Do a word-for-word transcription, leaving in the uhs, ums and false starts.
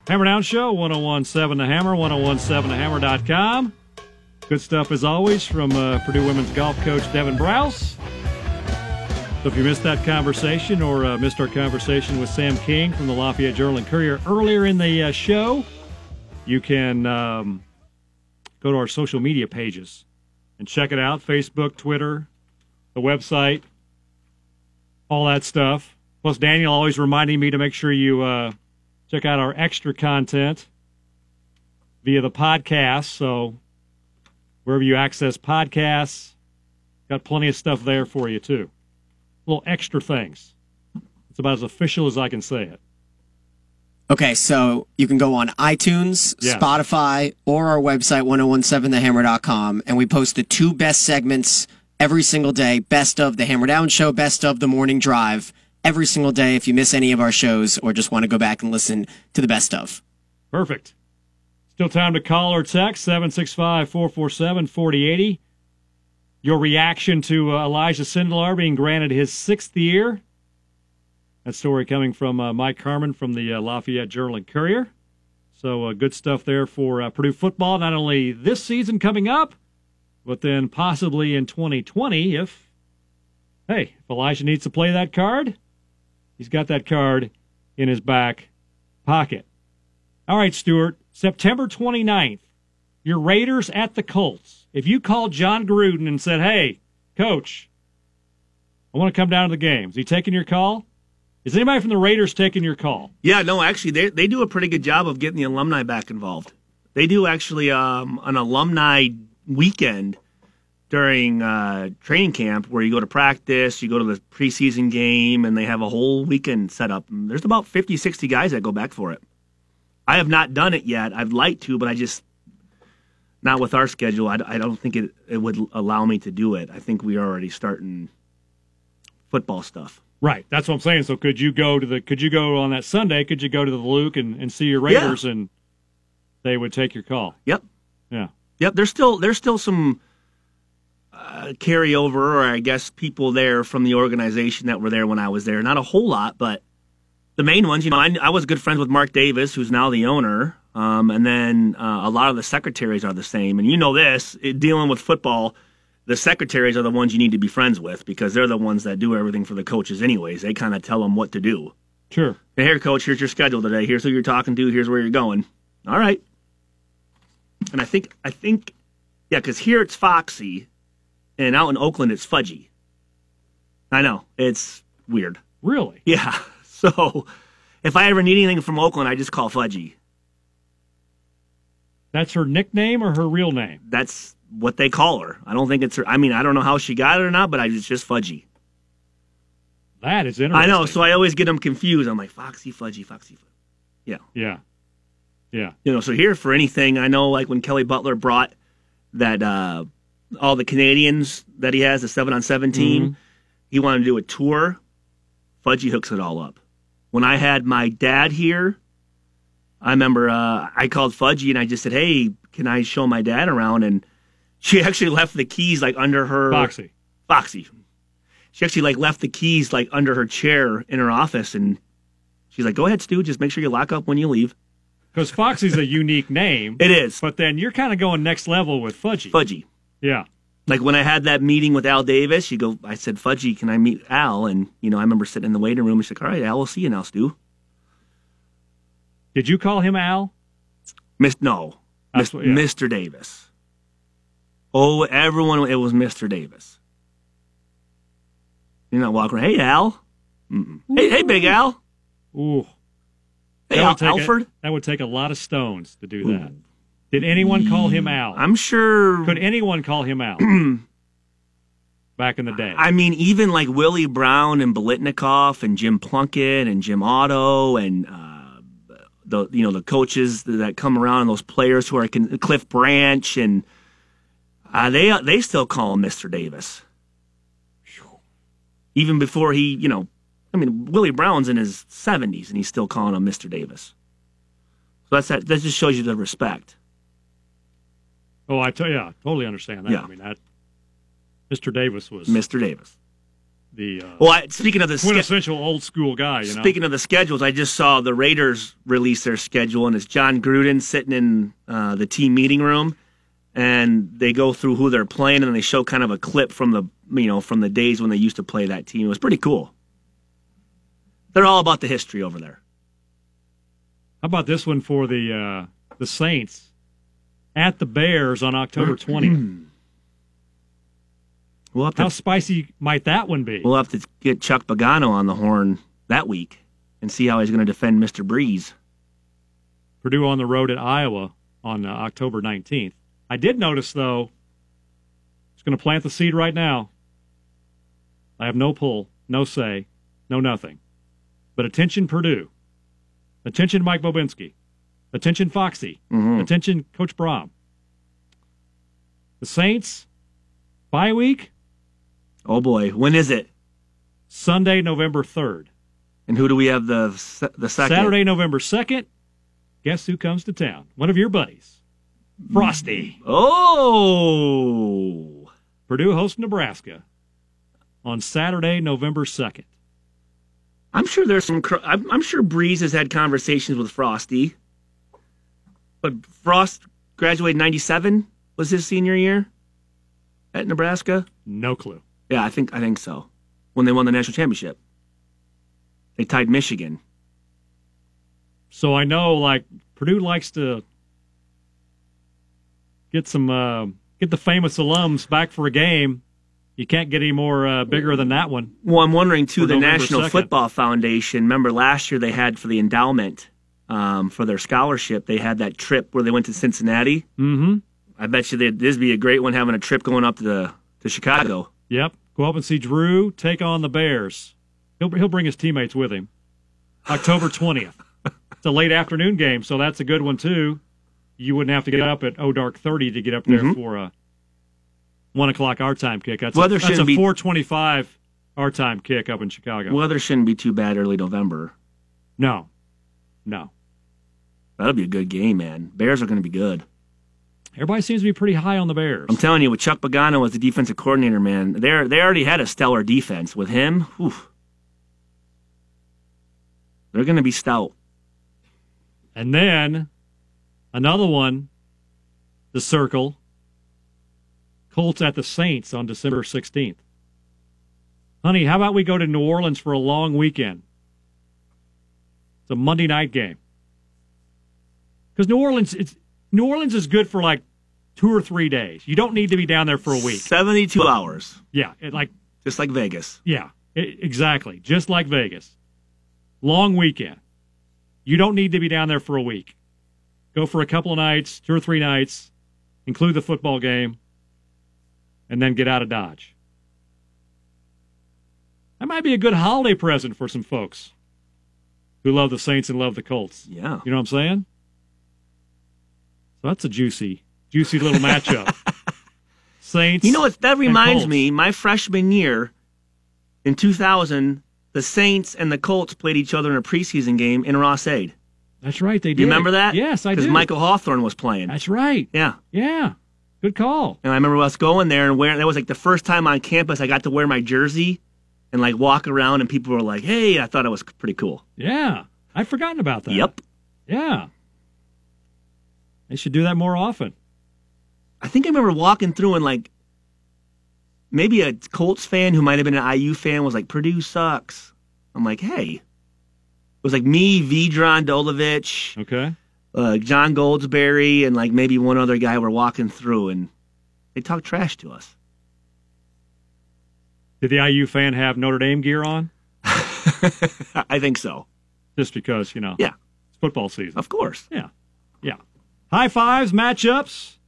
Hammer Down Show, one oh one point seven The Hammer, one oh one point seven the hammer dot com. Good stuff as always from uh, Purdue women's golf coach Devin Browse. So if you missed that conversation or uh, missed our conversation with Sam King from the Lafayette Journal and Courier earlier in the uh, show, you can um, go to our social media pages and check it out. Facebook, Twitter, the website, all that stuff. Plus, Daniel always reminding me to make sure you uh, check out our extra content via the podcast. So wherever you access podcasts, got plenty of stuff there for you, too. Little extra things. It's about as official as I can say it. Okay, so you can go on iTunes, yes. Spotify, or our website, ten seventeen the hammer dot com, and we post the two best segments every single day. Best of the Hammer Down Show, best of the Morning Drive. Every single day if you miss any of our shows or just want to go back and listen to the best of. Perfect. Still time to call or text, seven six five, four four seven, four oh eight oh. Your reaction to uh, Elijah Sindelar being granted his sixth year. That story coming from uh, Mike Carmen from the uh, Lafayette Journal and Courier. So uh, good stuff there for uh, Purdue football, not only this season coming up, but then possibly in twenty twenty if, hey, if Elijah needs to play that card, he's got that card in his back pocket. All right, Stuart, September twenty-ninth, your Raiders at the Colts. If you called John Gruden and said, hey, Coach, I want to come down to the game, is he taking your call? Is anybody from the Raiders taking your call? Yeah, no, actually, they they do a pretty good job of getting the alumni back involved. They do actually um, an alumni weekend during uh, training camp where you go to practice, you go to the preseason game, and they have a whole weekend set up. And there's about fifty, sixty guys that go back for it. I have not done it yet. I'd like to, but I just, not with our schedule, I, I don't think it, it would allow me to do it. I think we are already starting football stuff. Right, that's what I'm saying. So could you go to the? Could you go on that Sunday? Could you go to the Luke and, and see your Raiders, yeah. and they would take your call? Yep. Yeah. Yep. There's still there's still some uh, carryover, or I guess people there from the organization that were there when I was there. Not a whole lot, but the main ones. You know, I, I was good friends with Mark Davis, who's now the owner, um, and then uh, a lot of the secretaries are the same. And you know this, it, dealing with football. The secretaries are the ones you need to be friends with because they're the ones that do everything for the coaches anyways. They kind of tell them what to do. Sure. Hey, here, coach, here's your schedule today. Here's who you're talking to. Here's where you're going. All right. And I think, I think, yeah, because here it's Foxy, and out in Oakland it's Fudgy. I know. It's weird. Really? Yeah. So if I ever need anything from Oakland, I just call Fudgy. That's her nickname or her real name? That's what they call her. I don't think it's her. I mean, I don't know how she got it or not, but I, it's just Fudgy. That is interesting. I know, so I always get them confused. I'm like, Foxy, Fudgy, Foxy, Fudgy. Yeah. Yeah. Yeah. You know, so here for anything, I know like when Kelly Butler brought that, uh, all the Canadians that he has, the seven on seven team, mm-hmm. he wanted to do a tour. Fudgy hooks it all up. When I had my dad here, I remember uh, I called Fudgy and I just said, hey, can I show my dad around? And she actually left the keys like under her Foxy. Foxy. She actually like left the keys like under her chair in her office, and she's like, "Go ahead, Stu. Just make sure you lock up when you leave." Because Foxy's a unique name. It is. But then you're kind of going next level with Fudgy. Fudgy. Yeah. Like when I had that meeting with Al Davis, you go. I said, "Fudgy, can I meet Al?" And you know, I remember sitting in the waiting room. She's like, "All right, Al, we'll see you now, Stu." Did you call him Al? Miss no, Miss, what, yeah. Mister Davis. Oh, everyone, it was Mister Davis. You're not walking around, hey, Al. Mm-mm. Hey, hey, Big Al. Ooh. Hey, Al, Al, Alfred. A, that would take a lot of stones to do that. Ooh. Did anyone call him Al? I'm sure. Could anyone call him Al? Back in the day. I mean, even like Willie Brown and Bolitnikoff and Jim Plunkett and Jim Otto and uh, the you know the coaches that come around and those players who are Cliff Branch and uh, they they still call him Mister Davis. Even before he, you know, I mean, Willie Brown's in his seventies and he's still calling him Mister Davis. So that's that. That just shows you the respect. Oh, I tell yeah, I totally understand that. Yeah. I mean that. Mister Davis was Mister Davis. the uh, Well, I, speaking of the ske- quintessential old school guy. You know. speaking of the schedules, I just saw the Raiders release their schedule, and it's John Gruden sitting in uh, the team meeting room, and they go through who they're playing, and they show kind of a clip from the you know from the days when they used to play that team. It was pretty cool. They're all about the history over there. How about this one for the uh, the Saints at the Bears on October twentieth? We'll have How to spicy might that one be? we'll have to get Chuck Pagano on the horn that week and see how he's going to defend Mister Breeze. Purdue on the road at Iowa on uh, October nineteenth. I did notice, though, it's going to plant the seed right now. I have no pull, no say, no nothing. But attention, Purdue. Attention, Mike Bobinski. Attention, Foxy. Mm-hmm. Attention, Coach Brom. The Saints, bye week, Oh boy, when is it? Sunday, November third. And who do we have the the second? Saturday, November second. Guess who comes to town? One of your buddies. Frosty. Oh, Purdue hosts Nebraska on Saturday, November second. I'm sure there's some. cr- I'm, I'm sure Breeze has had conversations with Frosty. But Frost graduated in ninety-seven. Was his senior year at Nebraska? No clue. Yeah, I think I think so. When they won the national championship, they tied Michigan. So I know, like, Purdue likes to get some, uh, get the famous alums back for a game. You can't get any more uh, bigger than that one. Well, I'm wondering too. For The November National second. Football Foundation. Remember last year they had for the endowment um, for their scholarship. They had that trip where they went to Cincinnati. Mm-hmm. I bet you that this would be a great one, having a trip going up to the to Chicago. Yep. Go up and see Drew take on the Bears. He'll he'll bring his teammates with him. October twentieth. It's a late afternoon game, so that's a good one too. You wouldn't have to get up at oh dark thirty to get up there Mhm. for a one o'clock our time kick. That's Weather a, that's shouldn't a be- four twenty-five our time kick up in Chicago. Weather shouldn't be too bad early November. No, no. That'll be a good game, man. Bears are going to be good. Everybody seems to be pretty high on the Bears. I'm telling you, with Chuck Pagano as the defensive coordinator, man, they they already had a stellar defense. With him, whew, they're going to be stout. And then another one, the circle. Colts at the Saints on December sixteenth. Honey, how about we go to New Orleans for a long weekend? It's a Monday night game. Because New Orleans, it's New Orleans is good for like two or three days. You don't need to be down there for a week. seventy-two hours, Yeah, it, like just like Vegas. yeah, it, exactly. Just like Vegas. Long weekend. You don't need to be down there for a week. Go for a couple of nights, two or three nights, include the football game, and then get out of Dodge. That might be a good holiday present for some folks who love the Saints and love the Colts. Yeah. You know what I'm saying? So that's a juicy, juicy little matchup. Saints. You know what? That reminds Colts. me, my freshman year in two thousand, the Saints and the Colts played each other in a preseason game in Ross-Ade. That's right, they did. You remember that? Yes, I do. Because Michael Hawthorne was playing. That's right. Yeah. Yeah. Good call. And I remember us going there and wearing, that was like the first time on campus I got to wear my jersey and like walk around and people were like, hey, I thought it was pretty cool. Yeah. I'd forgotten about that. Yep. Yeah. They should do that more often. I think I remember walking through and like maybe a Colts fan who might have been an I U fan was like, Purdue sucks. I'm like, hey. It was like me, Vedran Dolovich, Okay. uh, John Goldsberry, and like maybe one other guy were walking through and they talked trash to us. Did the I U fan have Notre Dame gear on? I think so. Just because, you know, Yeah, it's football season. of course. Yeah. Yeah. High fives, matchups.